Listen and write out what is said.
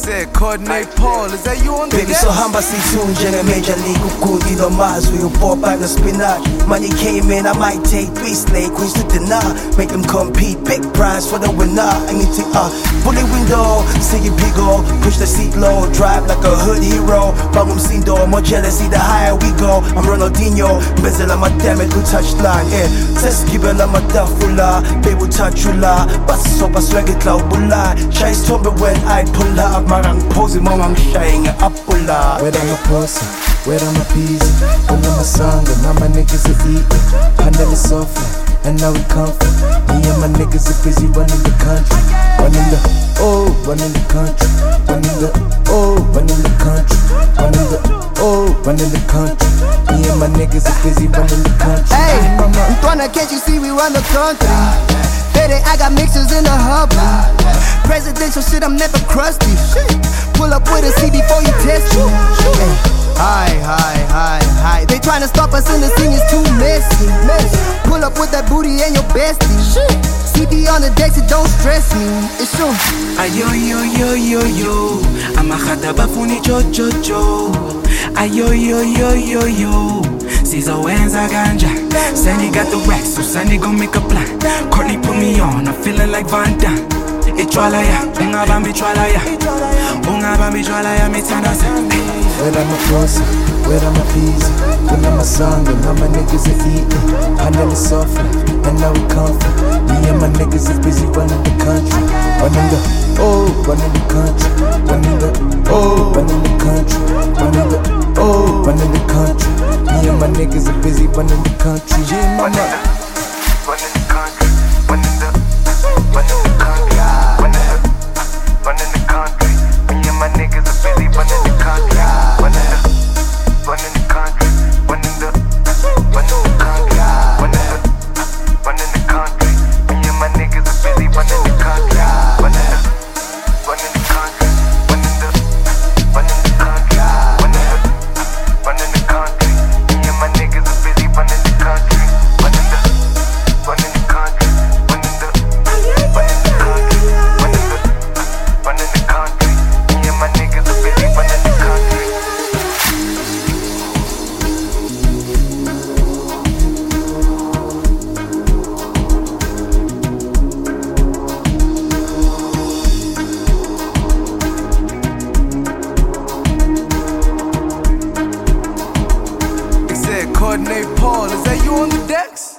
said coordinate Paul, is that you on the Baby sohamba situnje Major League ukudi lo mazwi upopa na spinach. Money came in, I might take 3 slave queens to dinner. Make them compete, big prize for the winner. Anything bullet window, see you pigo. Push the seat low, drive like a hood hero. Bangum sindo, more jealousy the higher we go. I'm Ronaldinho, bezel I'm a damn it, good touchline. Says kibel I'm a dafula, baby touchula. Bas so bas swag it loud bulla. Shy tombe when I pull up, marang pose mom I'm shying up bulla. Where I'm a pussy, where I'm a busy. When I'm a song, and now my niggas are eating. Handle it softly, and now we comfy. Me and my niggas are busy running the country. Running the, running the country. Running the, running the country. Running the, running the country. Me and my niggas are busy running the country. Hey, Ntwana, can't you see we run the country? Baby, I got mixers in the hub. Presidential shit, I'm never crusty. Pull up with a C before you test me. Hi. They tryna stop us in the scene, it's too messy. Pull up with that booty and your bestie. CB on the decks, it don't stress me. It's true. Ayo, amahata bafuni cho. Ayo. Caesar wenza ganja. Sandy got the racks, so Sandy gon' make a plan. Courtney put me on, I'm feeling like Van Damme. Itwalaya, ungabambi twalaya. Ungabambi twalaya, mithandaza. Where I'm a pussy, where I'm a busy. When I'm a song, and now my niggas are eating. Handle it softly, and now we comfy. Me and my niggas are busy running the country. Running the, running the country. Running the, running the country. Running the, running the country. Me and my niggas are busy running the country. Yeah, mama. Running the country, running the country, running the country. Me and my niggas are busy running the country, running the country, running the country, running the country. Me and my niggas are busy running the country, running the country, running the country, running the country. Me and my niggas are busy running the country, running the country, running the country, running the country. Me and my niggas are busy running the country. They said coordinate Paul, is that you on the decks?